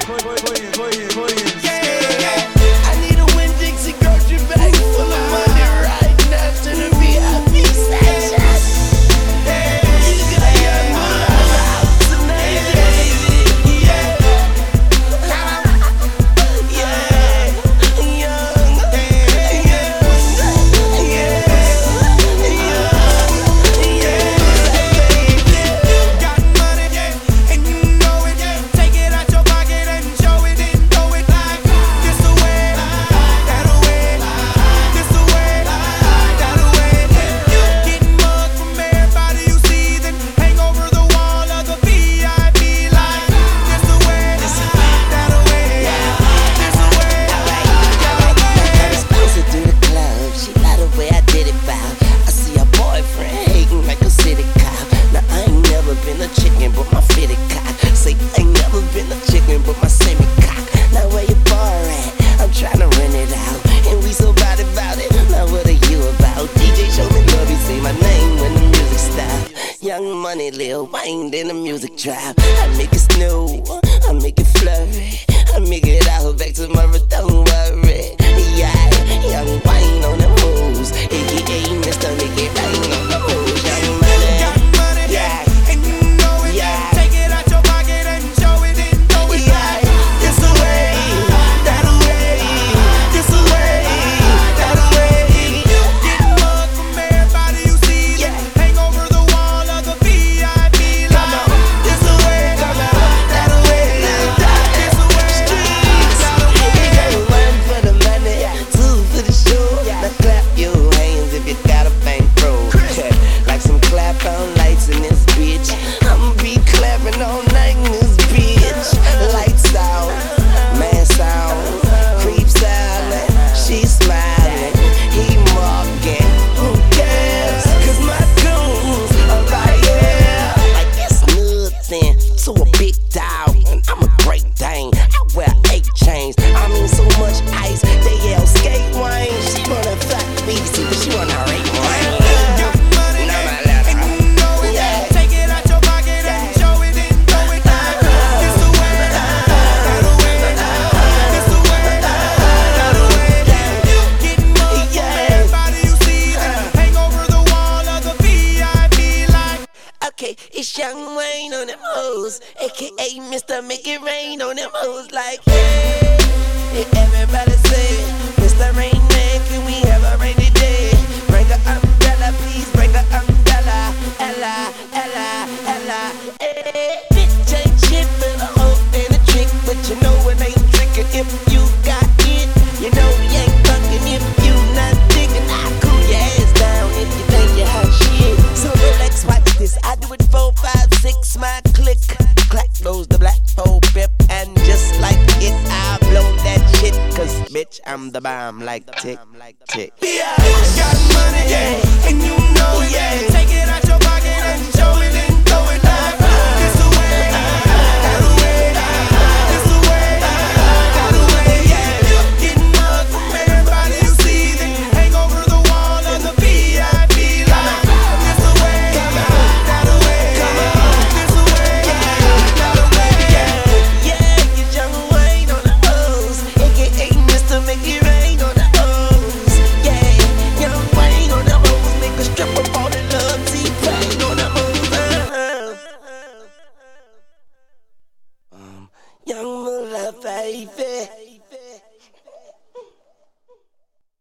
I need a Winn-Dixie grocery bag full of money right now to the VIP section. You got your mother out tonight, baby. Yeah. Got money, and you know it. Take it out your pocket and show it and throw it like this away, that away, this away, that away. You getting mugged from everybody you see, then hang over the wall of the VIP like this away, that away, this away, that away. Expensive to the club, she love the way I did it, bow. I see her boyfriend hating like a city cop. Now I ain't never been a chicken, but my fitted cock. Say I ain't never been a chicken, but my semi cock. Now where your bar at? I'm tryna rent it out, and we so about it. Now what are you about? DJ show me love, you say my name when the music stop. Young Money, Lil Wayne, in the music drop. I make it snow, I make it flurry, I make it out back tomorrow, don't worry. Yeah, Young Wayne on the moves, aka Mr. Make It Rain on the moves. Young Money, Got money, yeah, and you know it. yeah. Take it out your pocket and show it and throw it like this away, that away, this away, that away. You getting mugged from everybody you see, then hang over the wall of the VIP like this away, that away, this away, that away. One for the money, two for the show. Now clap your hands if you got a bankroll. Like some clap on lights in this bitch. I'ma be clapping all night in this bitch. Lights out, man sound, creep silent, she smiling, he mocking. Who cares? 'Cause my goons are right here. Like it's nothing to a big dog, and I'm a great dane. I wear 8 chains. I mean so much ice, they yell skate wine. She wanna fuck me, see, but she wanna rape wine. Got money, and you know it. Take it out your pocket and show it and throw it like this away, that away, this away, that away. You getting mugged from everybody you see, then hang over the wall of the VIP like. Okay, it's Young Wayne on them hoes, aka Mr. Make It Rain on them hoes. Like, hey, everybody say, Mr. Rain Man, can we have a rainy day? Bring an umbrella, please, bring an umbrella. Ella, Ella, Ella, hey. Bitch ain't shit but a hoe and a trick, but you know it ain't trickin' if you got it. You know we ain't fucking if you not digging. I cool your ass down if you think you hot shit. So relax, watch this. I do it 4, 5, 6, my click. Clack goes the black pole pip, and just like it, I blow that shit. 'Cause bitch, I'm the bomb like tick, tick. Yeah, got money, and you know it. Take it out your pocket and show it and throw it like this away, that away, this away, that away. You getting mugged from everybody you see, then hang over the wall of the VIP like this away, that away, this away, that away. Yeah, you Young Wayne on the O's, aka Mr. Make It Rain on the O's. Yeah, Young Wayne on the O's, make a strip of all the love, T-Pain on the O's. Young Mula, baby.